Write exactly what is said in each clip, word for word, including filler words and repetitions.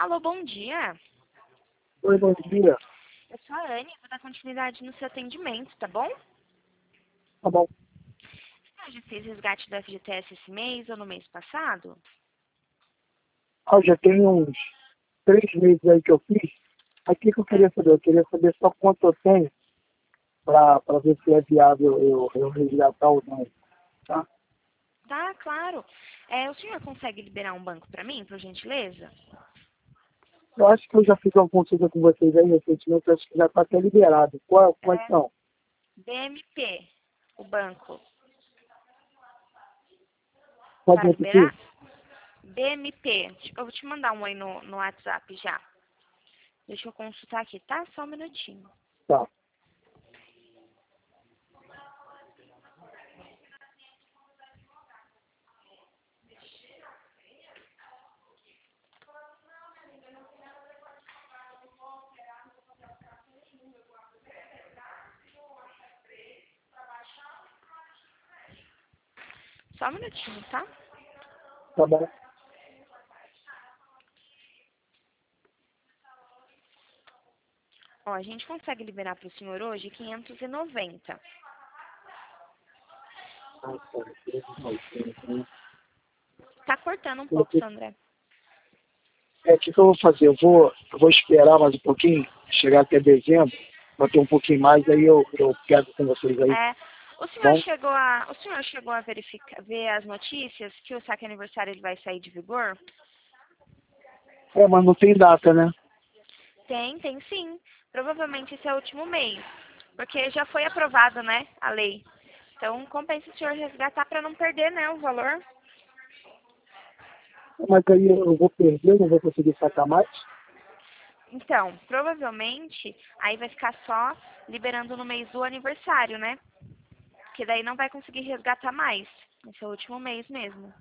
Alô, bom dia. Oi, bom dia. Eu sou a Anne, vou dar continuidade no seu atendimento, tá bom? Tá bom. Você já fez resgate do F G T S esse mês ou no mês passado? Ah, já tem uns três meses aí que eu fiz. Aqui que eu queria saber, eu queria saber só quanto eu tenho para ver se é viável eu, eu resgatar ou não. Tá? Tá, claro. É, o senhor consegue liberar um banco pra mim, por gentileza? Eu acho que eu já fiz uma consulta com vocês aí recentemente, eu acho que já está até liberado. Qual, quais É são? B M P, o banco. Pode Tá repetir? liberado? B M P. Eu vou te mandar um aí no, no WhatsApp já. Deixa eu consultar aqui, tá? Só um minutinho. Tá. Só um minutinho, tá? Tá bom. Ó, a gente consegue liberar para o senhor hoje quinhentos e noventa. Ah, tá. Tá cortando um pouco, Sandra. É, o que, que eu vou fazer? Eu vou, eu vou esperar mais um pouquinho, chegar até dezembro, para ter um pouquinho mais, aí eu, eu pego com vocês aí. É, o senhor Bom? chegou a, o senhor chegou a verificar, ver as notícias que o saque aniversário ele vai sair de vigor? É, mas não tem data, né? Tem, tem sim. Provavelmente esse é o último mês, porque já foi aprovado, né, a lei. Então compensa o senhor resgatar para não perder, né, o valor. Mas aí eu vou perder, não vou conseguir sacar mais. Então, provavelmente aí vai ficar só liberando no mês do aniversário, né? Que daí não vai conseguir resgatar mais. Esse é o último mês mesmo.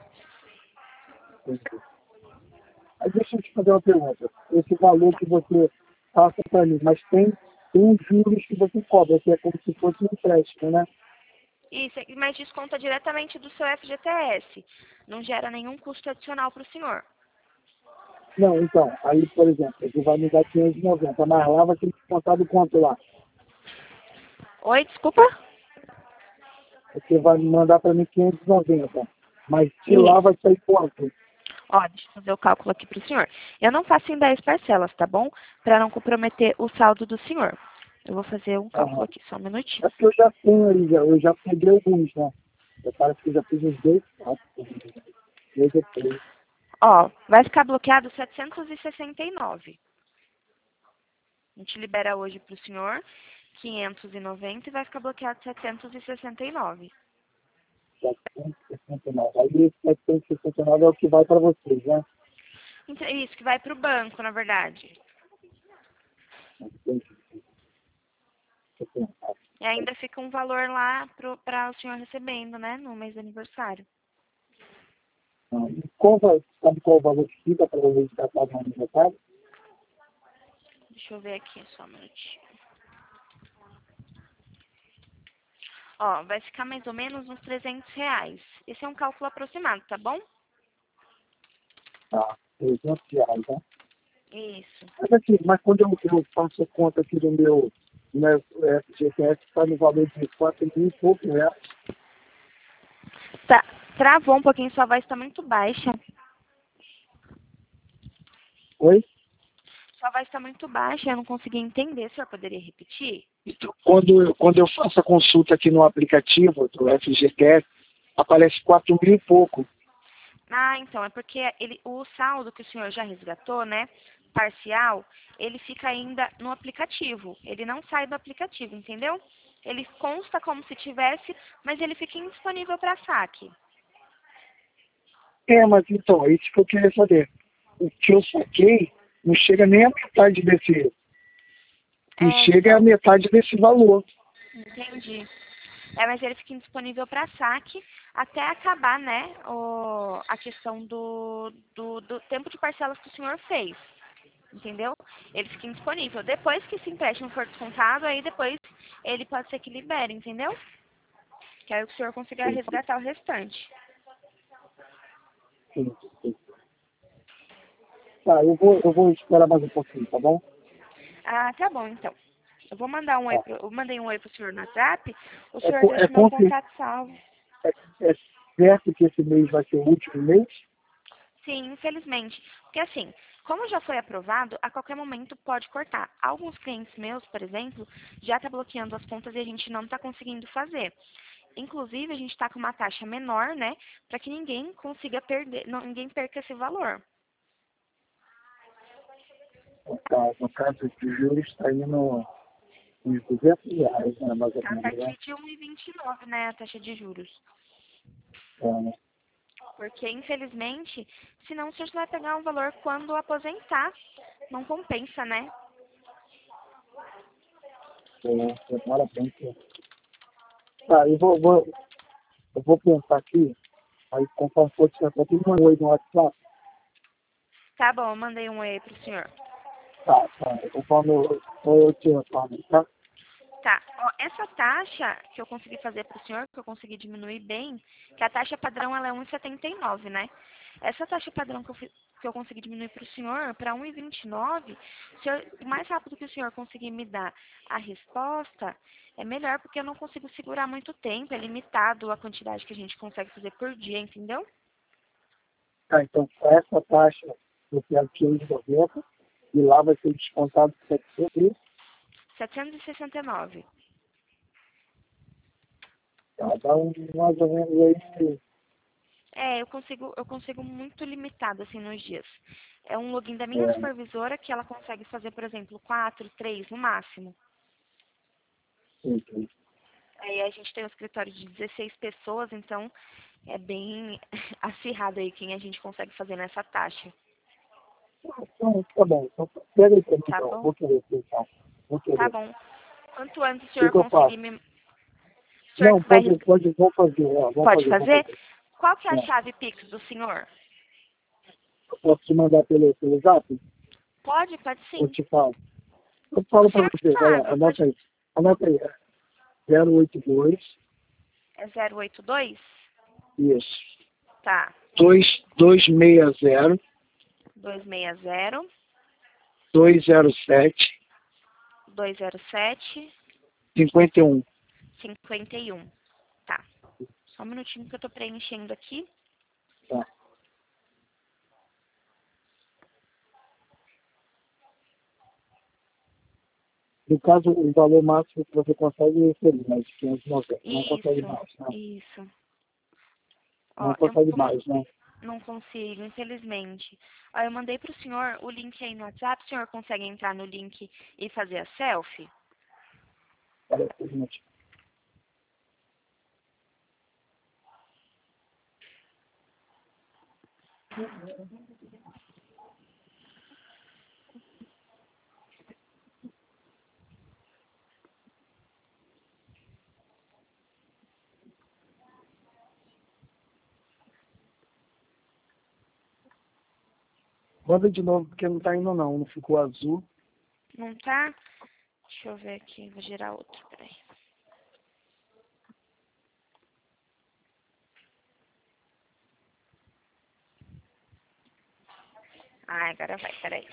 Aí deixa eu te fazer uma pergunta. Esse valor que você passa para mim, mas tem, tem os juros que você cobra, que é como se fosse um empréstimo, né? Isso, mas desconta diretamente do seu F G T S. Não gera nenhum custo adicional para o senhor. Não, então, aí, por exemplo, você vai me dar quinhentos e noventa, mas lá vai ter que descontar do quanto lá? Oi, desculpa? Você vai me mandar para mim quinhentos e noventa, mas de lá vai Isso. sair quanto? Ó, deixa eu fazer o cálculo aqui para o senhor. Eu não faço em dez parcelas, tá bom? Para não comprometer o saldo do senhor. Eu vou fazer um cálculo Aham. aqui, só um minutinho. É porque eu já tenho aí, já, eu já peguei alguns, né? Eu parece que eu já fiz uns dois, quatro, dois ou três. Ó, vai ficar bloqueado setecentos e sessenta e nove. A gente libera hoje para o senhor quinhentos e noventa e vai ficar bloqueado setecentos e sessenta e nove. setecentos e sessenta e nove. Aí esse setecentos e sessenta e nove é o que vai para vocês, né? Então, isso, que vai para o banco, na verdade. E ainda fica um valor lá para o senhor recebendo, né? No mês do aniversário. E qual vai, sabe qual o valor que fica para eu resgatar no aniversário? Deixa eu ver aqui, só um minutinho. Ó, vai ficar mais ou menos uns trezentos reais. Esse é um cálculo aproximado, tá bom? Tá, trezentos reais, né? Isso. Mas aqui, mas quando eu, eu faço a conta aqui do meu, meu F G T S, está no valor de quatro mil e pouco reais. Tá, travou um pouquinho, sua voz tá muito baixa. Oi? Sua voz tá muito baixa, eu não consegui entender. O senhor poderia repetir? Então, quando, eu- quando eu faço a consulta aqui no aplicativo do F G T S, aparece quatro mil e pouco. Ah, então, é porque ele, o saldo que o senhor já resgatou, né, parcial, ele fica ainda no aplicativo. Ele não sai do aplicativo, entendeu? Ele consta como se tivesse, mas ele fica indisponível para saque. É, mas então, é isso que eu queria saber. O que eu saquei não chega nem a metade desse. E É, chega a então, metade desse valor. entendi. É, mas ele fica indisponível para saque até acabar, né, o, a questão do, do, do tempo de parcelas que o senhor fez. Entendeu? Ele fica indisponível. Depois que esse empréstimo for descontado, aí depois ele pode ser que libere, entendeu? Que aí o senhor consiga resgatar o restante. Sim, sim. Tá, eu vou, eu vou esperar mais um pouquinho, tá bom? Ah, tá bom, então. Eu vou mandar um oi Tá. pro, eu mandei um oi pro senhor no WhatsApp, o É, senhor co- é, deixa o meu com cer- contato salvo. é, é certo que esse mês vai ser o último mês? Sim, infelizmente. Porque assim, como já foi aprovado, a qualquer momento pode cortar. Alguns clientes meus, por exemplo, já tá bloqueando as contas e a gente não tá conseguindo fazer. Inclusive, a gente está com uma taxa menor, né? Para que ninguém consiga perder, não, ninguém perca esse valor. No caso, no caso de juros está indo uns duzentos reais, né, mais ou A menos, né? partir de um e vinte e nove, né? A taxa de juros. É, né? Porque, infelizmente, senão o senhor só vai pegar um valor quando aposentar. Não compensa, né? É, demora bem tempo. Tá, eu vou, vou, eu vou pensar aqui, aí conforme for te até tem um oi no WhatsApp. Tá bom, eu mandei um oi pro senhor. Tá, tá, conforme eu, eu te retorno, tá? Tá, ó, essa taxa que eu consegui fazer para o senhor, que eu consegui diminuir bem, que a taxa padrão ela é um e setenta e nove, né? Essa taxa padrão que eu, fi- que eu consegui diminuir para o senhor para um e vinte e nove, o senhor- o mais rápido que o senhor conseguir me dar a resposta, é melhor porque eu não consigo segurar muito tempo, é limitado a quantidade que a gente consegue fazer por dia, entendeu? Tá, então essa taxa eu quero quinhentos e noventa e lá vai ser descontado setecentos, setecentos e sessenta e nove. tá, dá um, mais ou menos aí, É, eu consigo, eu consigo muito limitado, assim, nos dias. É um login da minha é, supervisora que ela consegue fazer, por exemplo, quatro, três no máximo. enfim. Aí a gente tem um escritório de dezesseis pessoas, então é bem acirrado aí quem a gente consegue fazer nessa taxa. Então, tá bom, então pega aí pra mim, Tá então, bom? vou querer, então, vou Tá querer. bom. Quanto antes o O que, senhor que eu conseguir faço? me... O senhor Não, vai... pode, pode, vou fazer, ó, vou Pode fazer, vou fazer? fazer. Qual que é a É. chave Pix do senhor? Eu posso te mandar pelo, pelo zap? Pode? Pode Ou sim. te falo? Eu O falo para senhor que você, vai lá, sabe. Pode... anota aí. Anota aí, zero oito dois, É zero oito dois. isso, Tá. dois dois seis zero, dois seis zero, dois zero sete, dois zero sete, cinquenta e um. cinquenta e um. Tá. Só um minutinho que eu tô preenchendo aqui. Tá. No caso, o valor máximo que você consegue é esse, mas quinhentos e noventa. Não consegue Isso, mais, né? isso. Não Ó, eu, consegue eu man- mais, né? não consigo, infelizmente. Ó, eu mandei pro senhor o link aí no WhatsApp. O senhor consegue entrar no link e fazer a selfie? Peraí, um minutinho. Manda de novo, porque não tá indo não, não ficou azul. Não tá? Deixa eu ver aqui, vou gerar outro, peraí. Ah, agora vai, peraí.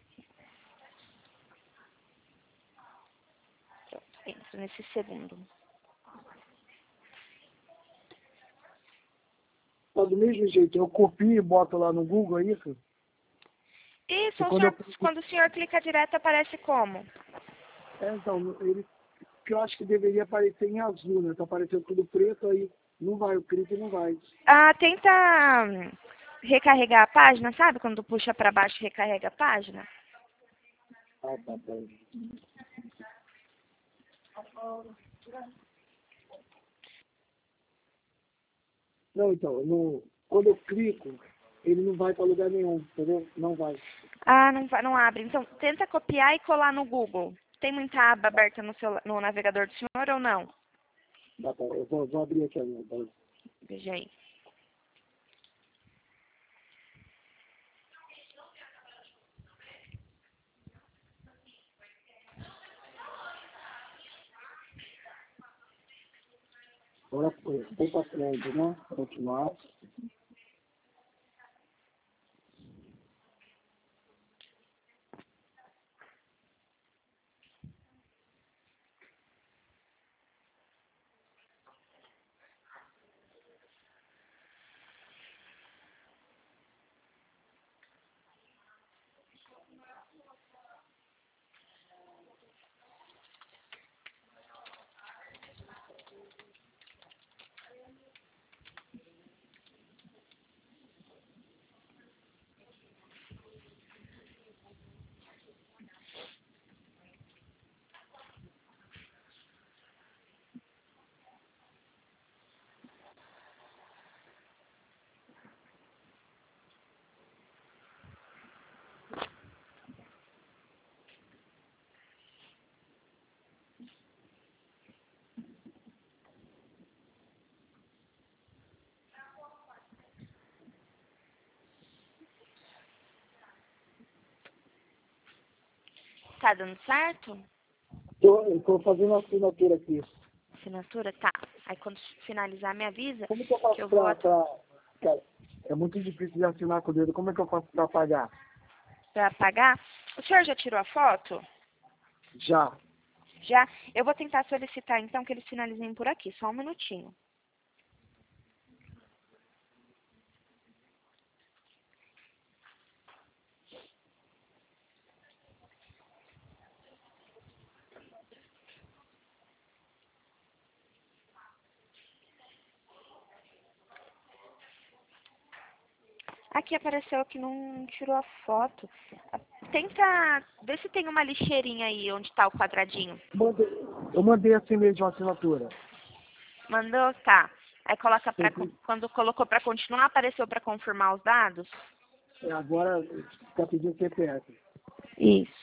Pronto, entro nesse segundo. Tá do mesmo jeito, eu copio e boto lá no Google, é isso? Isso, E o quando eu senhor, quando o senhor clica direto, aparece como? É, então, ele, que eu acho que deveria aparecer em azul, né? Tá aparecendo tudo preto, aí não vai, o clique não vai. Ah, tenta hum, recarregar a página, sabe? Quando puxa pra baixo, recarrega a página. Ah, tá, tá. Não, então, no, quando eu clico, ele não vai para lugar nenhum, entendeu? Não vai. Ah, não, vai- não abre. Então, tenta copiar e colar no Google. Tem muita aba aberta no, seu, no navegador do senhor ou não? Tá, tá, eu vou, vou abrir aqui a minha. Tá? Veja aí. Agora foi, foi para frente, né? Continuar. Tá dando certo? Tô, eu tô fazendo a assinatura aqui. Assinatura? Tá. Aí quando finalizar, me avisa Como que eu que faço eu vou pra, at- pra... Cara, é muito difícil de assinar com o dedo. Como é que eu faço pra pagar? pra pagar. O senhor já tirou a foto? Já. Já? Eu vou tentar solicitar, então, que eles finalizem por aqui. Só um minutinho. Aqui apareceu que não tirou a foto. Ah, tenta ver se tem uma lixeirinha aí onde tá o quadradinho. Mandei, eu mandei assim mesmo a assinatura. Mandou? Tá. Aí coloca pra, Tem con- que- quando colocou pra continuar, apareceu pra confirmar os dados? é, Agora está pedindo C P F. Isso.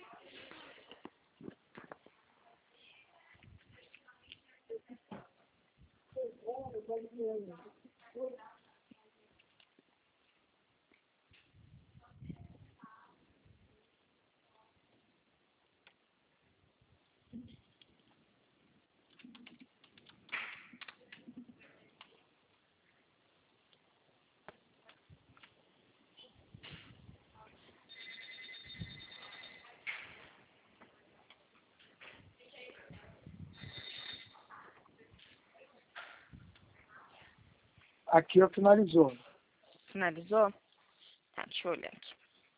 Aqui, ó, finalizou. Finalizou? Tá, deixa eu olhar aqui.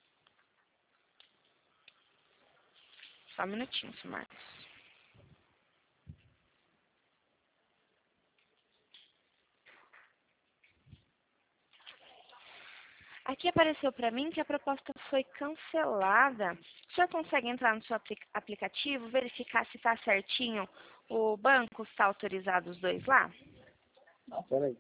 Só um minutinho, senhor Marcos. Aqui apareceu para mim que a proposta foi cancelada. O senhor consegue entrar no seu apli- aplicativo, verificar se está certinho o banco, se está autorizado os dois lá? Ah, peraí.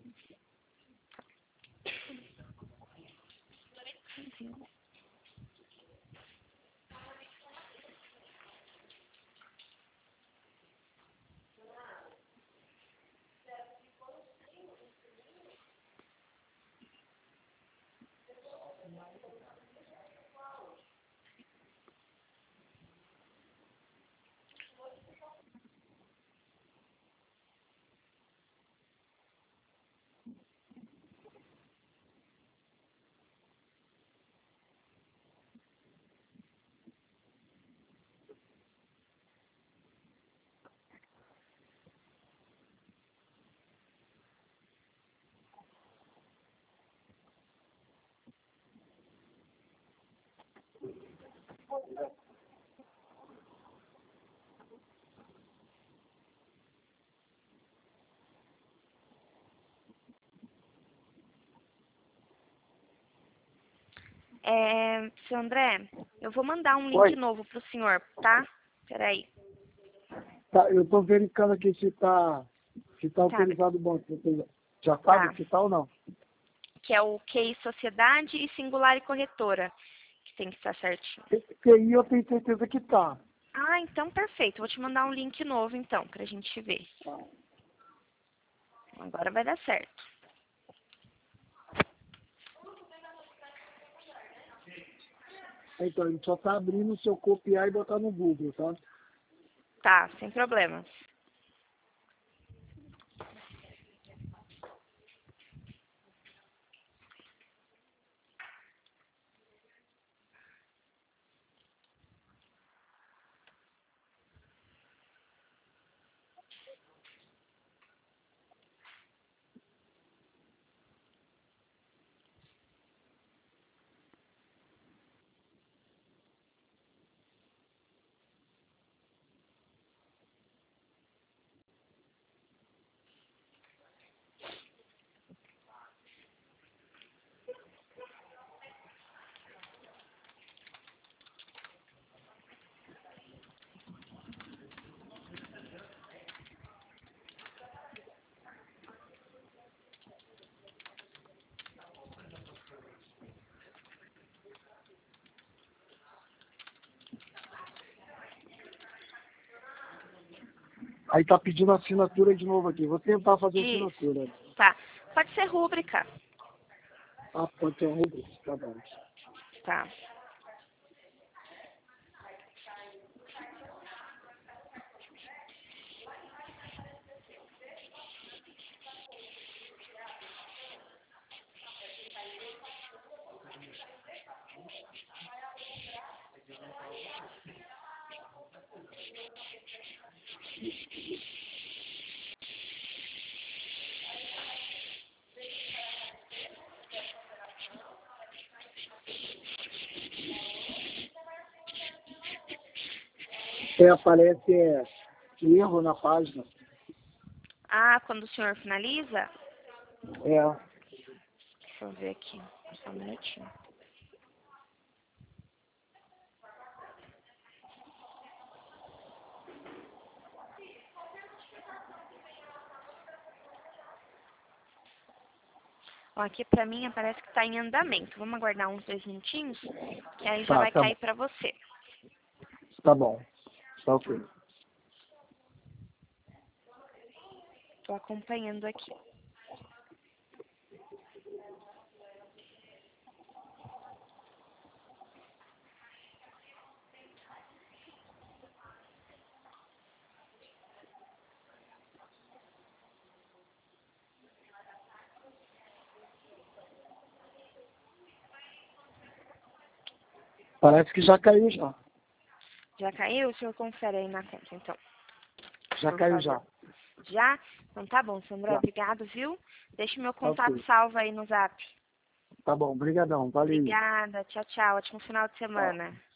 É, seu André, eu vou mandar um link Oi. novo para o senhor, tá? Peraí. Tá, eu tô verificando aqui se tá, se tá Tá, autorizado o banco. Você já sabe tá. se tá ou não? Que é o Q I Sociedade e Singular e Corretora, que tem que estar certinho. Esse aí eu tenho certeza que tá. Ah, então perfeito. Vou te mandar um link novo, então, pra gente ver. Agora vai dar certo. Então, ele só tá abrindo se eu copiar e botar no Google, tá? Tá, sem problemas. Aí tá pedindo assinatura de novo aqui. Vou tentar fazer Isso. assinatura. Tá. Pode ser rúbrica. Ah, pode ser um rubrica, tá bom. Tá. É, aparece é, erro na página. Ah, quando o senhor finaliza? É. Deixa eu ver aqui. Só um minutinho. Ó, aqui pra mim parece que tá em andamento. Vamos aguardar uns dois minutinhos, que aí já Tá, vai tá cair bom. pra você. Tá bom. Tá ok. Tô acompanhando aqui. Parece que já caiu já. Já caiu? O senhor confere aí na conta, então. Já Por caiu favor. já. Já? Então tá bom, Sandra. Já. Obrigado, viu? Deixe meu Tá contato ok. salvo aí no zap. Tá bom. Obrigadão. Valeu. Obrigada. Tchau, tchau. Ótimo final de Tchau. semana.